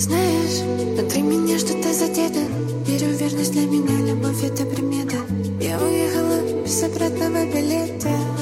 Знаешь, внутри меня что-то задето. Верю в верность, для меня любовь — это примета. Я уехала без обратного билета.